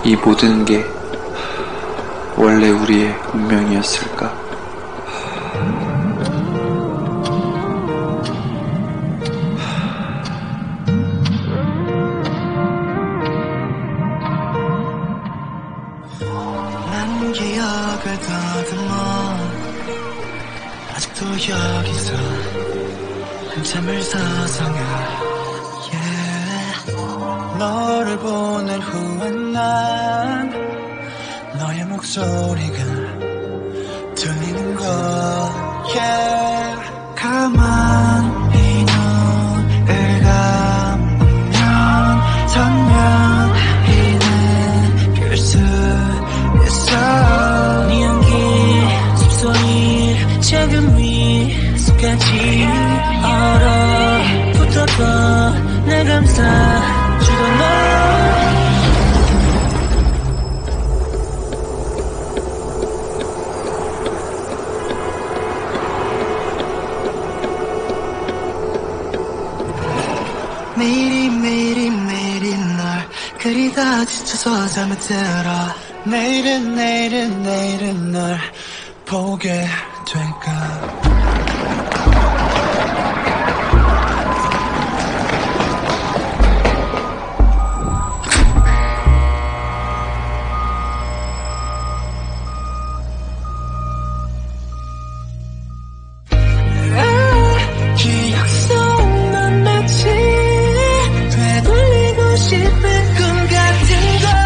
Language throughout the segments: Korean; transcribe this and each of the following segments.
이 모든 게 원래 우리의 운명이었을까? 난 기억을 더듬어 아직도 여기서 한참을 서성여 너를 보낸 후에 난 너의 목소리가 들리는 거야. 가만히 눈을 감으면 선명히 느낄 수 있어. 네 향기 숲소리 작은 미소까지 얼어붙었던 내 감싸주던 너. 매일이 널 그리다 지쳐서 잠에 들어. 내일은 널 보게 될까. 기억 속만 마치 되돌리고 싶은 꿈 같은 걸.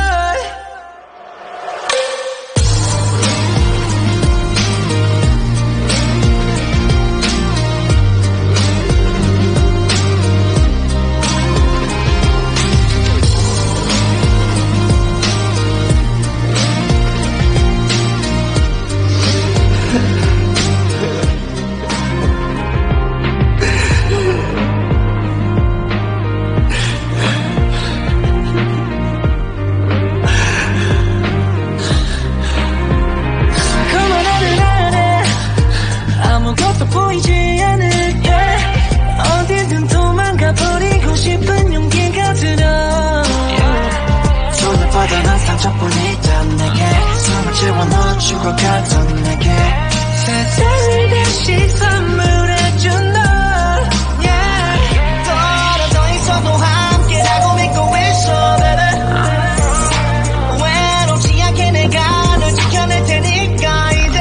아무것도 보이지 않을게. 어디든 도망가 버리고 싶은 용기가 들어. 손을 뻗어 난 상처뿐이던 내게 숨을 채워 너 죽어가던 내게 세상을 다시 선물해준 너. 떨어져 있어도 함께라고 믿고 있어 baby. 외롭지 않게 내가 널 지켜낼 테니까 이제.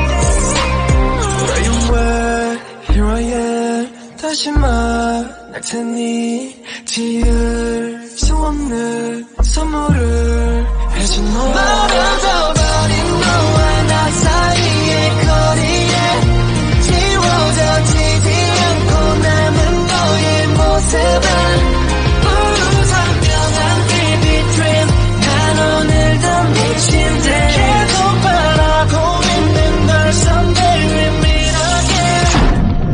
Here I am 다시 말할 테니 지을 수 없는 선물을 해준 너. 멀어져버린 너와 나 사이의 거리에 지워져지지 않고 남은 너의 모습은 선명한 baby dream. 난 오늘도 미친 듯 계속 바라고 있는 널 someday we meet again.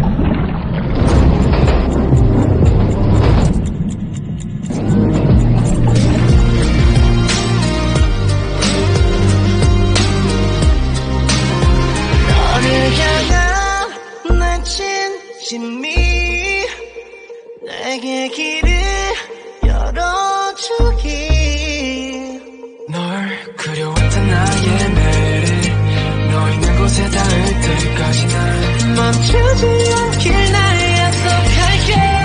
너를 향한 난 진심이 내게 길을 열어주기. 널 그려왔던 나의 내일이 너 있는 곳에 닿을 때까지 난 멈추지 않길 날 약속할게.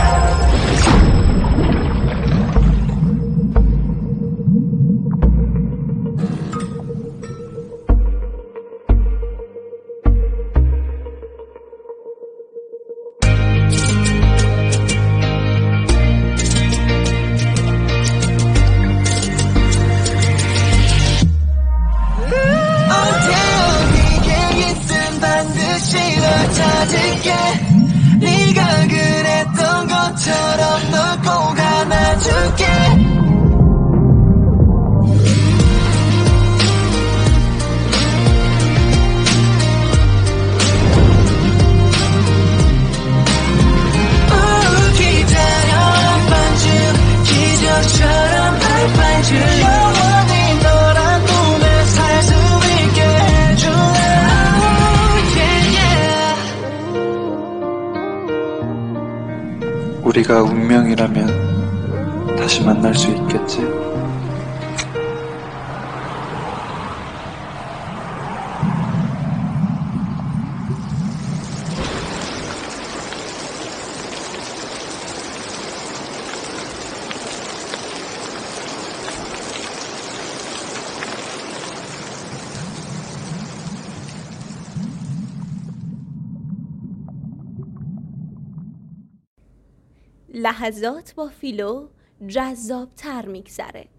찾을게. 네가 그랬던 것처럼 널 꼭 안아줄게. 기다려 반쯤 기적처럼 발판줄 영원히 너란 꿈에 살 수 있게 해줄래. 우리가 운명이라면 다시 만날 수 있겠지? لحظات با فیلو جذاب تر میگذره.